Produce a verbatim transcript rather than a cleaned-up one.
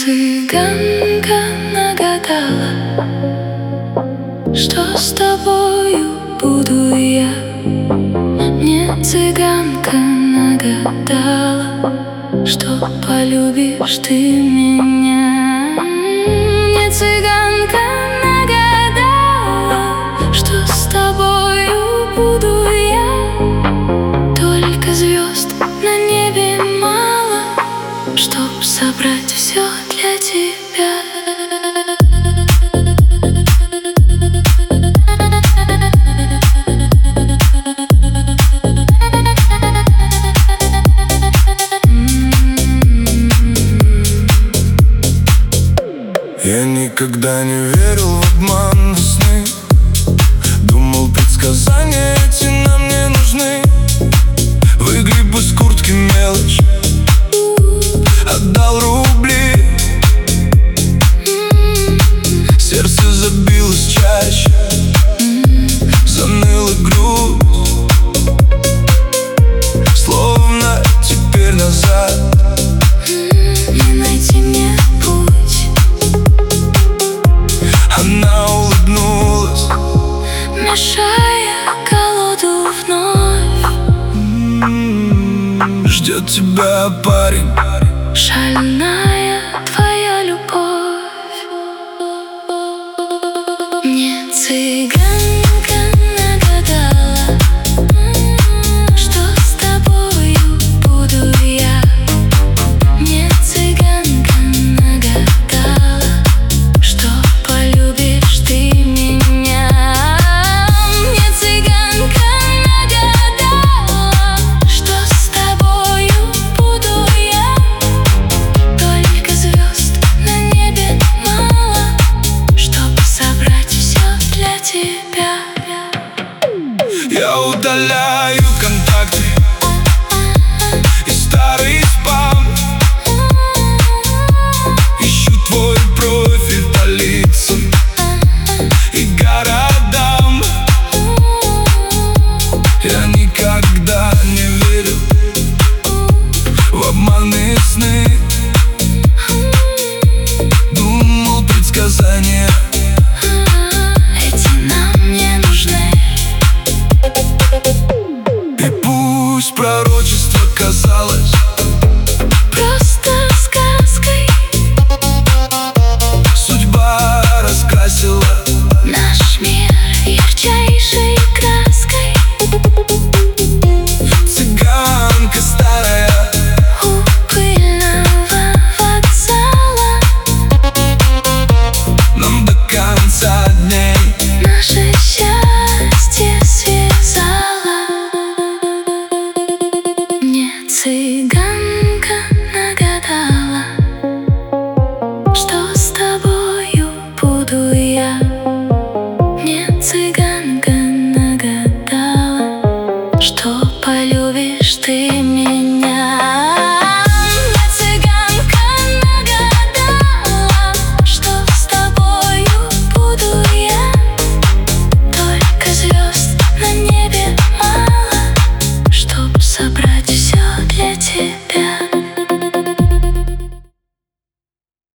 цыганка нагадала, что с тобою буду я. Мне цыганка нагадала, что полюбишь ты меня. Мне цыганка нагадала, что с тобою буду я. Только звезд на небе мало, чтоб собрать все для тебя. Я никогда не верил в обман сны. Думал, предсказания эти нам не нужны. Выгреб из куртки мелочь, отдал рубли. Сердце забилось чаще, заныла грудь. Словно теперь назад Не найти мне путь. Она улыбнулась, мешая колоду вновь. м-м-м, ждет тебя парень. Шальная